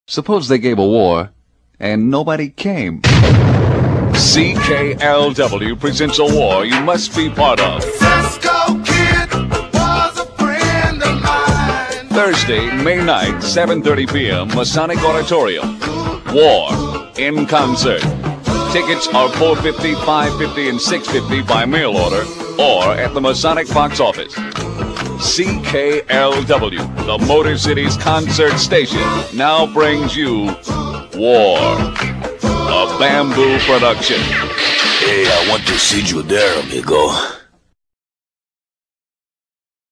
Suppose they gave a war, and nobody came. CKLW presents a war you must be part of. Cisco Kid was a friend of mine. Thursday, May 9th, 7:30 p.m., Masonic Auditorium. War in concert. Tickets are $4.50, $5.50, and $6.50 by mail order or at the Masonic box office. CKLW, the Motor City's concert station, now brings you War, a Bamboo production. Hey, I want to see you there, amigo.